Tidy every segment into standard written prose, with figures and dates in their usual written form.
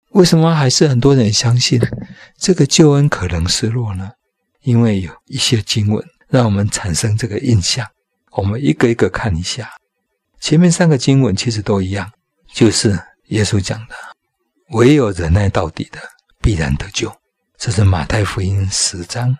为什么还是很多人相信这个救恩可能失落呢？因为有一些经文让我们产生这个印象，我们一个一个看一下。前面3个经文其实都一样，就是耶稣讲的，唯有忍耐到底的必然得救。这是马太福音10章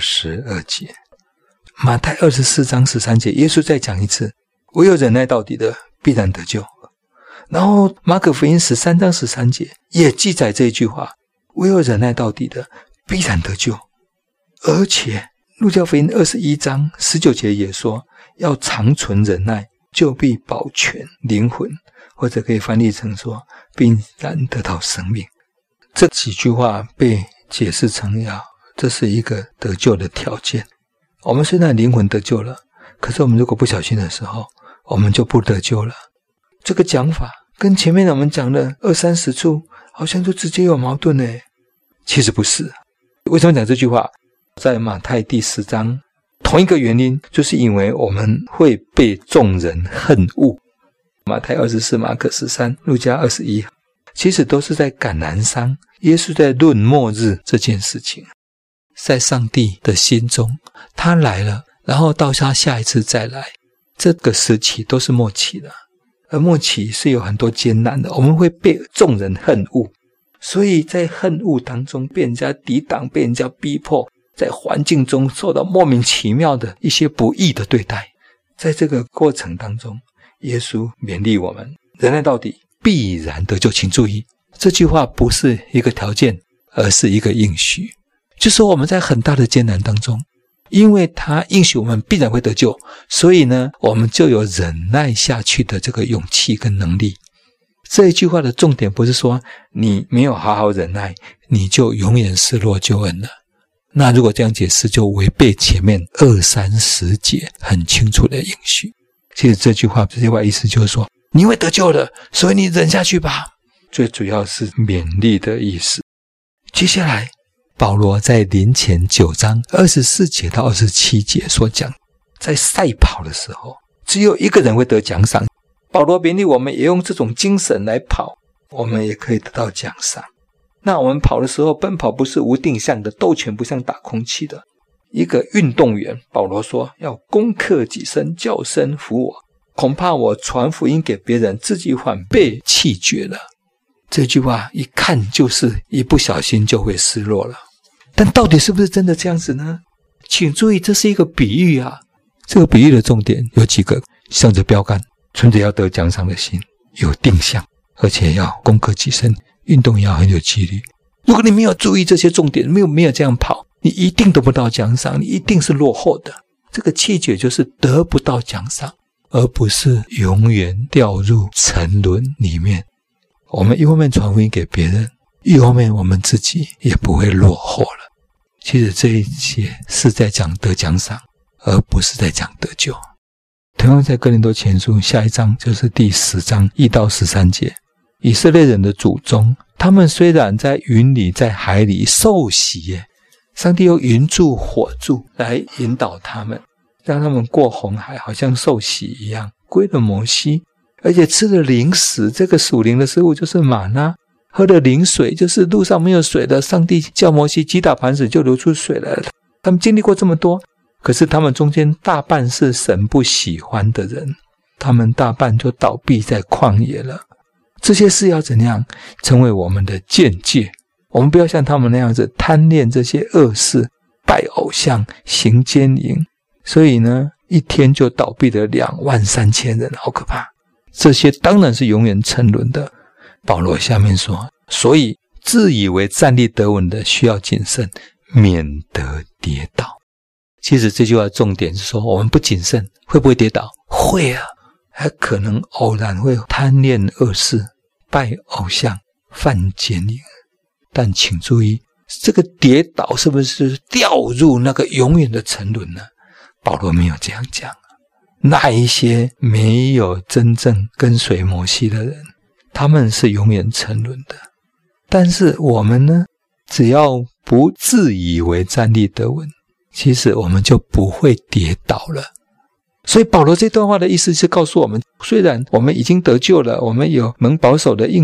22节。马太24章13节，耶稣再讲一次，唯有忍耐到底的必然得救。然后马可福音13章13节也记载这一句话，唯有忍耐到底的必然得救。而且路加福音21章19节也说，要长存忍耐，就必保全灵魂，或者可以翻译成说，必然得到生命。这几句话被解释成这是一个得救的条件。我们虽然灵魂得救了，可是我们如果不小心的时候，我们就不得救了。这个讲法跟前面我们讲的20-30处好像就直接有矛盾耶。其实不是。为什么讲这句话？在马太第10章，同一个原因，就是因为我们会被众人恨恶。马太24、马可13、路加21，其实都是在感南山耶稣在论末日这件事情。在上帝的心中，他来了，然后到他下一次再来，这个时期都是末期的。而末期是有很多艰难的，我们会被众人恨恶，所以在恨恶当中被人家抵挡，被人家逼迫，在环境中受到莫名其妙的一些不义的对待。在这个过程当中，耶稣勉励我们，忍耐到底必然得救。请注意，这句话不是一个条件，而是一个应许，就是说我们在很大的艰难当中，因为他应许我们必然会得救，所以呢，我们就有忍耐下去的这个勇气跟能力。这一句话的重点不是说你没有好好忍耐，你就永远失落救恩了。那如果这样解释，就违背前面20-30节很清楚的应许。其实这句话另外意思就是说，你会得救的，所以你忍下去吧。最主要是勉励的意思。接下来保罗在林前9章24节到27节所讲，在赛跑的时候，只有一个人会得奖赏。保罗勉励我们也用这种精神来跑，我们也可以得到奖赏。那我们跑的时候，奔跑不是无定向的，斗拳不像打空气的。一个运动员，保罗说要攻克己身，叫声服我，恐怕我传福音给别人，自己反被弃绝了。这句话一看就是一不小心就会失落了。但到底是不是真的这样子呢？请注意，这是一个比喻啊。这个比喻的重点有几个，向着标杆，存着要得奖赏的心，有定向，而且要攻克己身，运动也要很有纪律。如果你没有注意这些重点，没有这样跑，你一定得不到奖赏，你一定是落后的。这个气绝就是得不到奖赏，而不是永远掉入沉沦里面。我们一方面传福音给别人，一方面我们自己也不会落后了。其实这一切是在讲得奖赏，而不是在讲得救。同样在哥林多前书下一章，就是第10章1到13节，以色列人的祖宗，他们虽然在云里在海里受洗耶，上帝用云柱火柱来引导他们，让他们过红海，好像受洗一样，归了摩西，而且吃了灵食，这个属灵的食物就是玛纳，喝了灵水，就是路上没有水的，上帝叫摩西击打磐石就流出水来了。他们经历过这么多，可是他们中间大半是神不喜欢的人，他们大半就倒闭在旷野了。这些事要怎样成为我们的见解？我们不要像他们那样子贪恋这些恶事，拜偶像，行奸淫。所以呢，一天就倒闭了23000人，好可怕。这些当然是永远沉沦的。保罗下面说，所以自以为站立得稳的需要谨慎，免得跌倒。其实这句话的重点是说，我们不谨慎会不会跌倒？会啊，还可能偶然会贪恋恶事，拜偶像，犯奸淫。但请注意，这个跌倒是不是掉入那个永远的沉沦呢？保罗没有这样讲。那一些没有真正跟随摩西的人，他们是永远沉沦的。但是我们呢，只要不自以为站立得稳，其实我们就不会跌倒了。所以保罗这段话的意思是告诉我们，虽然我们已经得救了，我们有蒙保守的应许，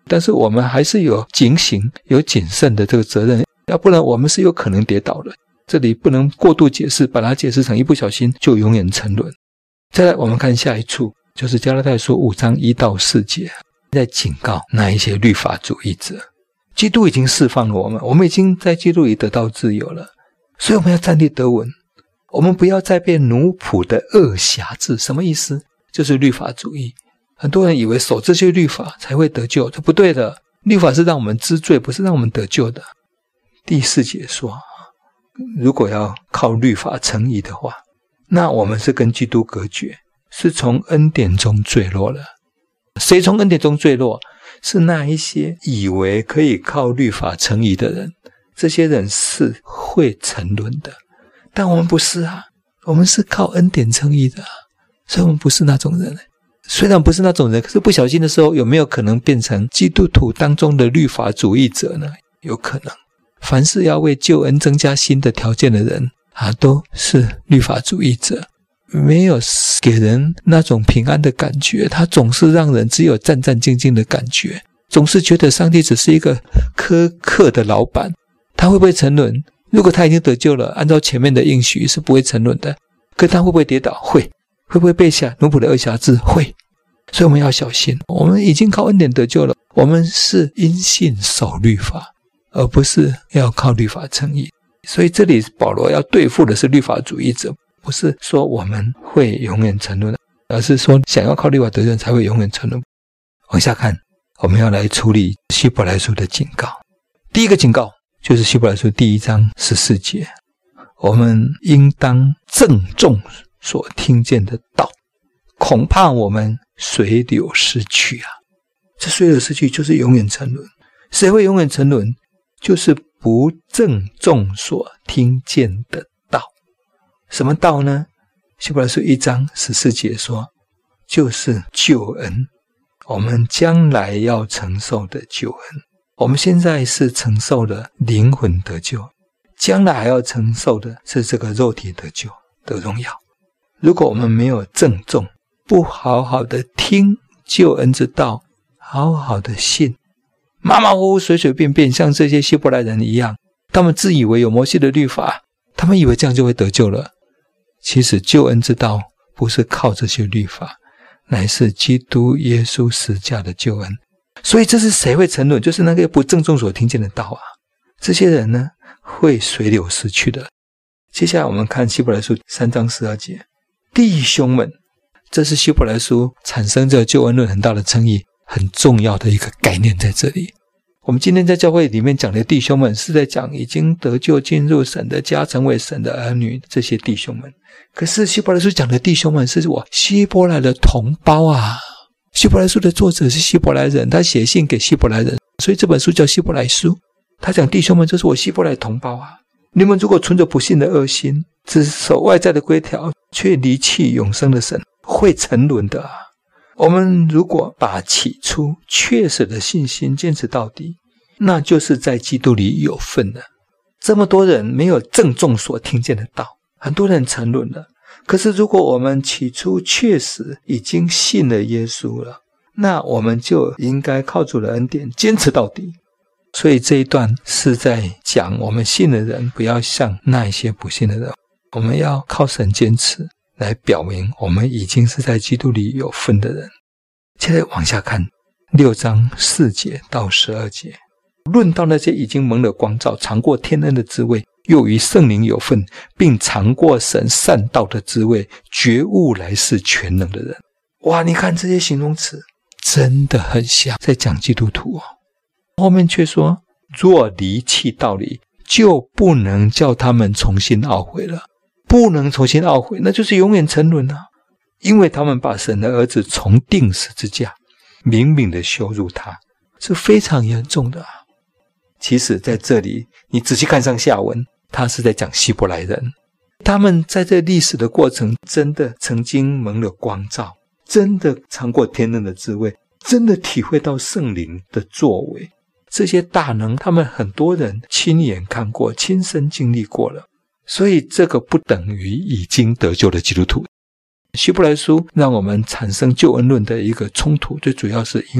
但是我们还是有警醒、有谨慎的这个责任，要不然我们是有可能跌倒的。这里不能过度解释，把它解释成一不小心就永远沉沦。再来我们看下一处，就是加拉太书5章1到4节，在警告那一些律法主义者。基督已经释放了我们，我们已经在基督里得到自由了，所以我们要站立得稳，我们不要再被奴仆的恶辖制。什么意思？就是律法主义。很多人以为守这些律法才会得救，这不对的。律法是让我们知罪，不是让我们得救的。第4节说，如果要靠律法称义的话，那我们是跟基督隔绝，是从恩典中坠落了。谁从恩典中坠落？是那一些以为可以靠律法称义的人，这些人是会沉沦的。但我们不是啊，我们是靠恩典称义的啊，所以我们不是那种人。虽然不是那种人，可是不小心的时候，有没有可能变成基督徒当中的律法主义者呢？有可能。凡是要为救恩增加新的条件的人都是律法主义者，没有给人那种平安的感觉，他总是让人只有战战兢兢的感觉，总是觉得上帝只是一个苛刻的老板。他会不会沉沦？如果他已经得救了，按照前面的应许是不会沉沦的。可他会不会跌倒？会。会不会被奴仆的恶辖制？会。所以我们要小心，我们已经靠恩典得救了，我们是因信守律法，而不是要靠律法称义。所以这里保罗要对付的是律法主义者，不是说我们会永远沉沦，而是说想要靠律法得救才会永远沉沦。往下看，我们要来处理希伯来书的警告。第一个警告就是希伯来书第1章14节，我们应当郑重所听见的道，恐怕我们随流失去啊！这随流失去就是永远沉沦。谁会永远沉沦？就是不郑重所听见的道。什么道呢？希伯来书1章14节说，就是救恩，我们将来要承受的救恩。我们现在是承受了灵魂得救，将来还要承受的是这个肉体得救的荣耀。如果我们没有郑重，不好好的听救恩之道，好好的信，马马虎虎随随便便像这些希伯来人一样，他们自以为有摩西的律法，他们以为这样就会得救了。其实救恩之道不是靠这些律法，乃是基督耶稣十架的救恩。所以这是谁会沉沦？就是那个不郑重所听见的道啊。这些人呢，会随流失去的。接下来我们看希伯来书3章12节，弟兄们，这是希伯来书产生这救恩论很大的争议，很重要的一个概念在这里。我们今天在教会里面讲的弟兄们，是在讲已经得救进入神的家，成为神的儿女这些弟兄们。可是希伯来书讲的弟兄们是我希伯来的同胞啊。希伯来书的作者是希伯来人，他写信给希伯来人，所以这本书叫希伯来书。他讲弟兄们，这是我希伯来同胞啊。你们如果存着不信的恶心，只守外在的规条，却离弃永生的神，会沉沦的啊。我们如果把起初确实的信心坚持到底，那就是在基督里有份了。这么多人没有郑重所听见的道，很多人沉沦了。可是如果我们起初确实已经信了耶稣了，那我们就应该靠主的恩典坚持到底。所以这一段是在讲我们信的人不要像那一些不信的人，我们要靠神坚持，来表明我们已经是在基督里有份的人。接着往下看6章4节到12节，论到那些已经蒙了光照，尝过天恩的滋味，又与圣灵有份，并尝过神善道的滋味，觉悟来世全能的人。哇，你看这些形容词真的很像在讲基督徒哦。后面却说，若离弃道理，就不能叫他们重新懊悔了。不能重新懊悔，那就是永远沉沦啊。因为他们把神的儿子重钉十字架，明明的羞辱他，是非常严重的啊。其实在这里你仔细看上下文，他是在讲希伯来人，他们在这历史的过程真的曾经蒙了光照，真的尝过天恩的滋味，真的体会到圣灵的作为。这些大能他们很多人亲眼看过，亲身经历过了，所以这个不等于已经得救的基督徒。希伯来书让我们产生救恩论的一个冲突，最主要是因为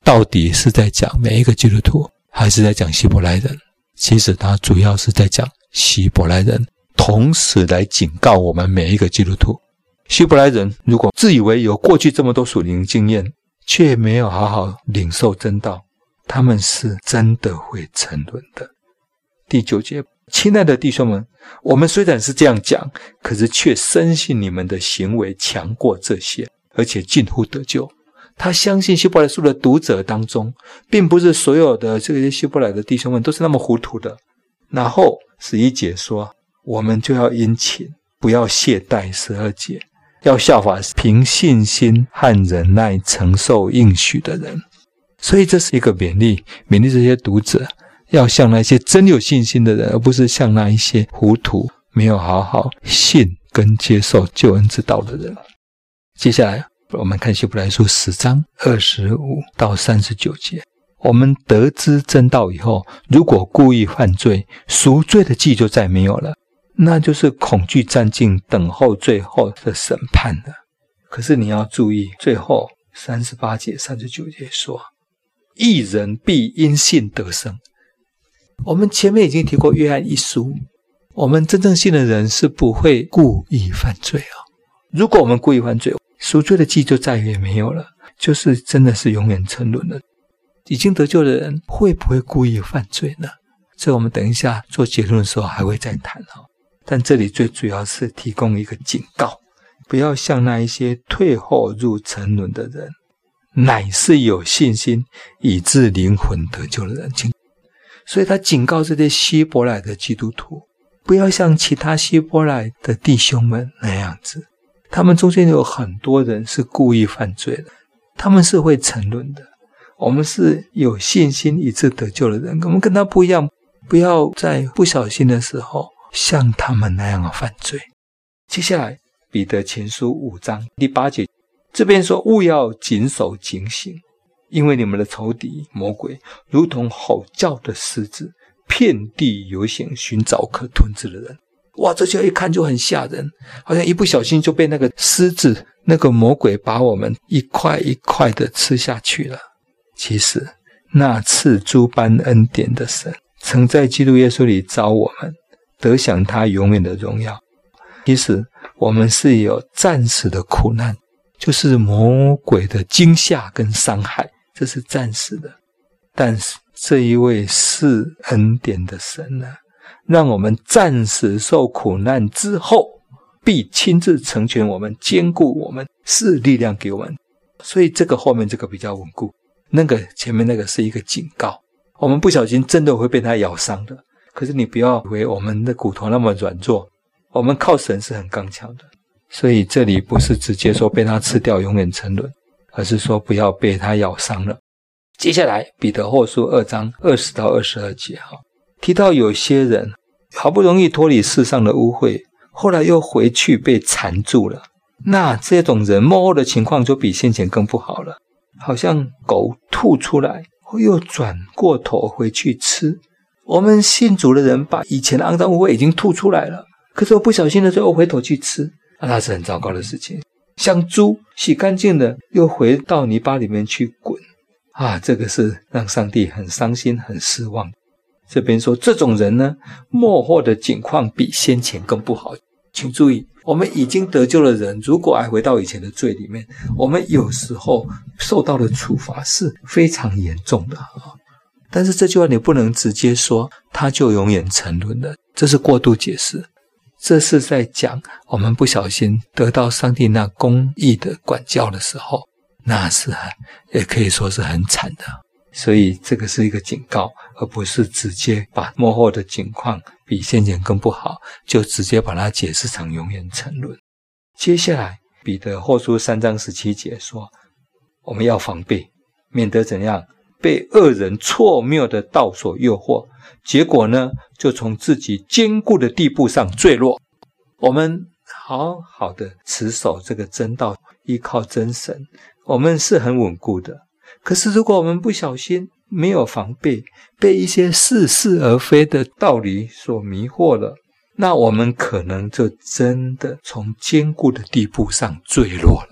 到底是在讲每一个基督徒，还是在讲希伯来人？其实他主要是在讲希伯来人，同时来警告我们每一个基督徒。希伯来人如果自以为有过去这么多属灵经验，却没有好好领受真道，他们是真的会沉沦的。第9节，亲爱的弟兄们，我们虽然是这样讲，可是却深信你们的行为强过这些，而且近乎得救。他相信希伯来书的读者当中，并不是所有的这些希伯来的弟兄们都是那么糊涂的。然后11节说，我们就要殷勤，不要懈怠。12节，要效法凭信心和忍耐承受应许的人。所以这是一个勉励这些读者，要像那些真有信心的人，而不是像那一些糊涂没有好好信跟接受救恩之道的人。接下来我们看希伯来书10章25到39节，我们得知真道以后，如果故意犯罪，赎罪的祭就再没有了，那就是恐惧战境，等候最后的审判了。可是你要注意，最后38节39节说，义人必因信得生。我们前面已经提过约翰一书，我们真正信的人是不会故意犯罪如果我们故意犯罪，赎罪的祭就再也没有了，就是真的是永远沉沦了。已经得救的人会不会故意犯罪呢？这我们等一下做结论的时候还会再谈但这里最主要是提供一个警告，不要像那一些退后入沉沦的人，乃是有信心以致灵魂得救的人。所以他警告这些希伯来的基督徒，不要像其他希伯来的弟兄们那样子，他们中间有很多人是故意犯罪的，他们是会沉沦的。我们是有信心以致得救的人，我们跟他不一样，不要在不小心的时候像他们那样的犯罪。接下来彼得前书5章第8节，这边说，务要谨守警醒，因为你们的仇敌魔鬼如同吼叫的狮子，遍地游行，寻找可吞吃的人。哇，这些一看就很吓人，好像一不小心就被那个狮子，那个魔鬼把我们一块一块的吃下去了。其实那赐诸般恩典的神，曾在基督耶稣里召我们，得享他永远的荣耀。其实我们是有暂时的苦难，就是魔鬼的惊吓跟伤害，这是暂时的。但是这一位是恩典的神呢，让我们暂时受苦难之后，必亲自成全我们，坚固我们，是力量给我们。所以这个后面这个比较稳固，那个前面那个是一个警告，我们不小心真的会被他咬伤的。可是你不要以为我们的骨头那么软弱，我们靠神是很刚强的。所以这里不是直接说被他吃掉永远沉沦，而是说不要被他咬伤了。接下来彼得后书2章20到22节提到有些人好不容易脱离世上的污秽，后来又回去被缠住了，那这种人末后的情况就比先前更不好了，好像狗吐出来又转过头回去吃。我们信主的人把以前的肮脏污秽已经吐出来了，可是我不小心的时候又回头去吃，那是很糟糕的事情。像猪洗干净了又回到泥巴里面去滚这个是让上帝很伤心很失望。这边说这种人呢，末后的境况比先前更不好。请注意，我们已经得救的人如果还回到以前的罪里面，我们有时候受到的处罚是非常严重的但是这句话你不能直接说他就永远沉沦了，这是过度解释。这是在讲我们不小心得到上帝那公义的管教的时候，那是也可以说是很惨的。所以这个是一个警告，而不是直接把末后的境况比先前更不好就直接把它解释成永远沉沦。接下来彼得后书3章17节说，我们要防备，免得怎样被恶人错谬的道所诱惑，结果呢就从自己坚固的地步上坠落。我们好好的持守这个真道，依靠真神，我们是很稳固的。可是如果我们不小心没有防备，被一些似是而非的道理所迷惑了，那我们可能就真的从坚固的地步上坠落了，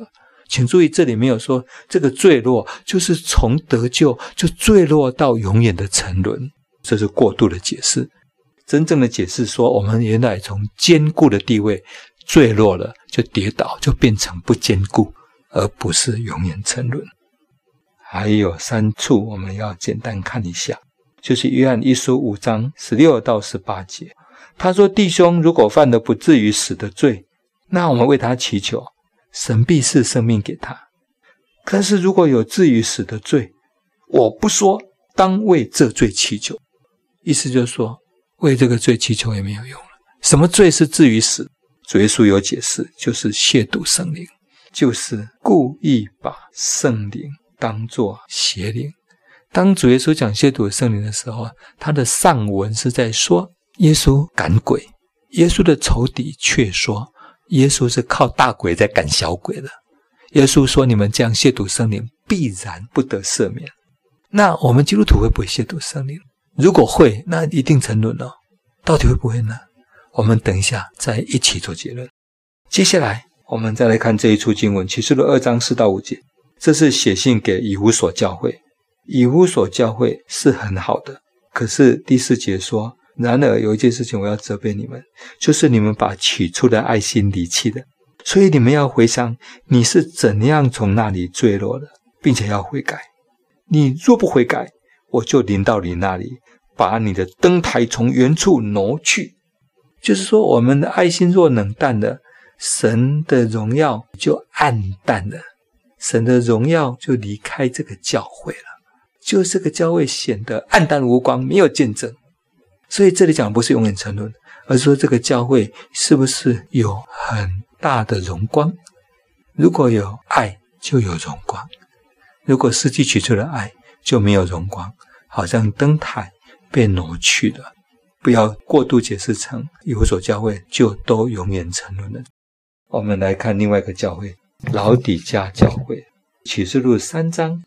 请注意，这里没有说这个坠落就是从得救就坠落到永远的沉沦，这是过度的解释。真正的解释说，我们原来从坚固的地位坠落了，就跌倒，就变成不坚固，而不是永远沉沦。还有3处我们要简单看一下，就是约翰一书5章16到18节。他说，弟兄如果犯了不至于死的罪，那我们为他祈求，神必赐生命给他。但是如果有至于死的罪，我不说，当为这罪祈求。意思就是说，为这个罪祈求也没有用了。什么罪是至于死？主耶稣有解释，就是亵渎圣灵，就是故意把圣灵当作邪灵。当主耶稣讲亵渎圣灵的时候，他的上文是在说耶稣赶鬼，耶稣的仇敌却说耶稣是靠大鬼在赶小鬼的。耶稣说，你们这样亵渎圣灵，必然不得赦免。那我们基督徒会不会亵渎圣灵？如果会，那一定沉沦了。到底会不会呢？我们等一下再一起做结论。接下来我们再来看这一处经文，启示录2章4到5节。这是写信给以弗所教会。以弗所教会是很好的，可是第4节说，然而有一件事情我要责备你们，就是你们把起初的爱心离弃了。所以你们要回想你是怎样从那里坠落的，并且要悔改。你若不悔改，我就临到你那里，把你的灯台从原处挪去。就是说，我们的爱心若冷淡了，神的荣耀就暗淡了，神的荣耀就离开这个教会了，就这个教会显得暗淡无光，没有见证。所以这里讲不是永远沉沦，而是说这个教会是不是有很大的荣光。如果有爱就有荣光，如果失去起初的爱就没有荣光，好像灯台被挪去了。不要过度解释成以弗所教会就都永远沉沦了。我们来看另外一个教会，老底嘉教会。启示录3章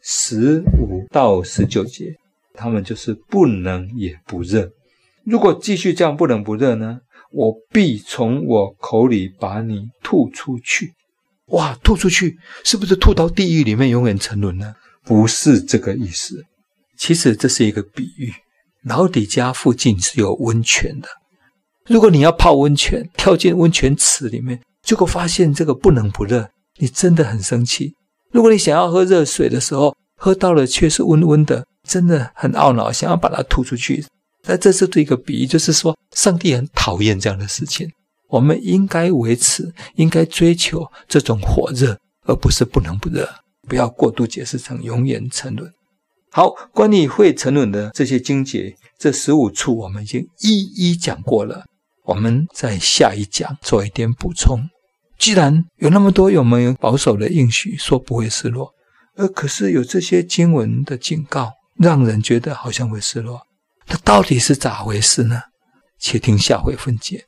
15到19节，他们就是不冷也不热。如果继续这样不冷不热呢，我必从我口里把你吐出去。哇，吐出去是不是吐到地狱里面永远沉沦呢？不是这个意思。其实这是一个比喻，老底嘉附近是有温泉的。如果你要泡温泉，跳进温泉池里面，结果发现这个不冷不热，你真的很生气。如果你想要喝热水的时候，喝到了却是温温的，真的很懊恼，想要把它吐出去。那这是对一个比喻，就是说上帝很讨厌这样的事情。我们应该维持，应该追求这种火热，而不是不冷不热。不要过度解释成永远沉沦。好，关于会沉沦的这些经节，这15处我们已经一一讲过了。我们在下一讲做一点补充。既然有那么多我们保守的应许说不会失落，可是有这些经文的警告，让人觉得好像会失落，那到底是咋回事呢？且听下回分解。